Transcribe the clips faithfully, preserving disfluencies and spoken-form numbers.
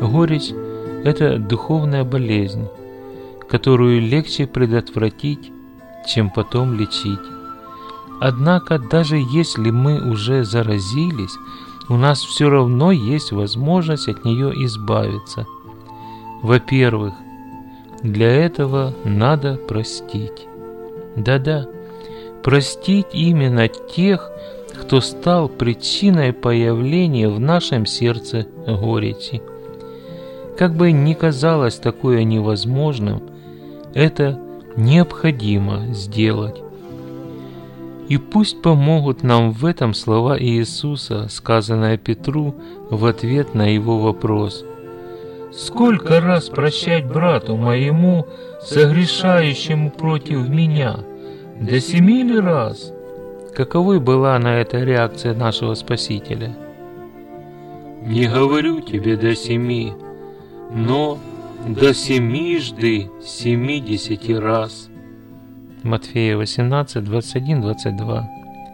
Горечь – это духовная болезнь, которую легче предотвратить, чем потом лечить. Однако, даже если мы уже заразились, у нас все равно есть возможность от нее избавиться. Во-первых, для этого надо простить. Да-да, простить именно тех, кто стал причиной появления в нашем сердце горечи. Как бы ни казалось такое невозможным, это необходимо сделать. И пусть помогут нам в этом слова Иисуса, сказанные Петру в ответ на его вопрос: «Сколько раз прощать брату моему, согрешающему против меня? До семи ли раз?» Каковой была на это реакция нашего Спасителя? «Не говорю тебе до семи, но до семижды семидесяти раз». Матфея восемнадцать, двадцать один, двадцать два.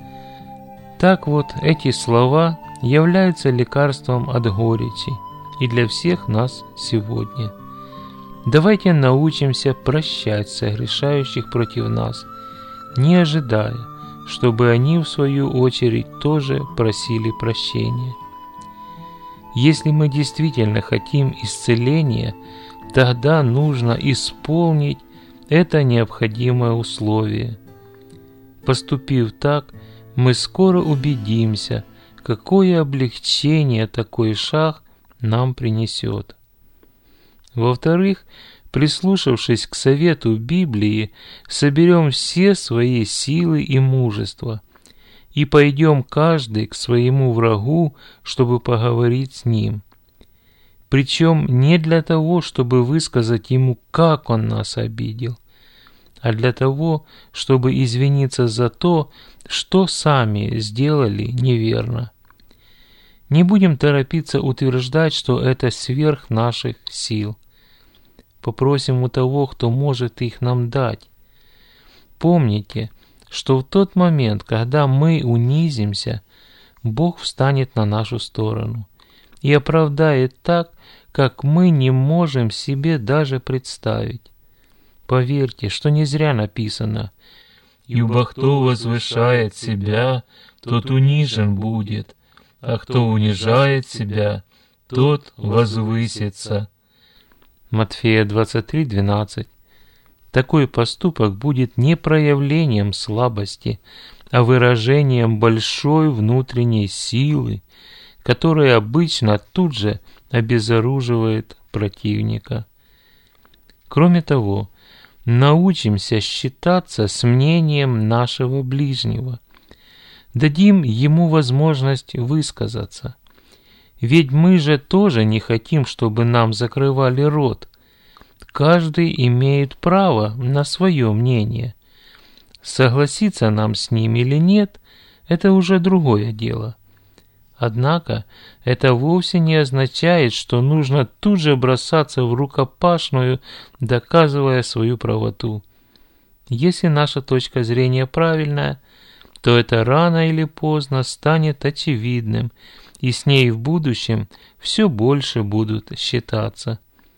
Так вот, эти слова являются лекарством от горечи и для всех нас сегодня. Давайте научимся прощать согрешающих против нас, не ожидая, чтобы они в свою очередь тоже просили прощения. Если мы действительно хотим исцеления, тогда нужно исполнить это необходимое условие. Поступив так, мы скоро убедимся, какое облегчение такой шаг нам принесет. Во-вторых, прислушавшись к совету Библии, соберем все свои силы и мужество и пойдем каждый к своему врагу, чтобы поговорить с ним. Причем не для того, чтобы высказать ему, как он нас обидел, а для того, чтобы извиниться за то, что сами сделали неверно. Не будем торопиться утверждать, что это сверх наших сил. Попросим у того, кто может их нам дать. Помните, что в тот момент, когда мы унизимся, Бог встанет на нашу сторону и оправдает так, как мы не можем себе даже представить. Поверьте, что не зря написано: «Ибо кто возвышает себя, тот унижен будет, а кто унижает себя, тот возвысится». Матфея двадцать три, двенадцать. Такой поступок будет не проявлением слабости, а выражением большой внутренней силы, которая обычно тут же обезоруживает противника. Кроме того, научимся считаться с мнением нашего ближнего. Дадим ему возможность высказаться. Ведь мы же тоже не хотим, чтобы нам закрывали рот. Каждый имеет право на свое мнение. Согласиться нам с ним или нет, это уже другое дело. Однако это вовсе не означает, что нужно тут же бросаться в рукопашную, доказывая свою правоту. Если наша точка зрения правильная, то это рано или поздно станет очевидным, и с ней в будущем все больше будут считаться.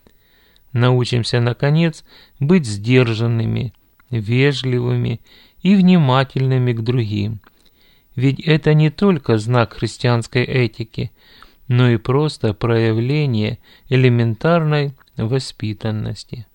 Научимся, наконец, быть сдержанными, вежливыми и внимательными к другим. Ведь это не только знак христианской этики, но и просто проявление элементарной воспитанности.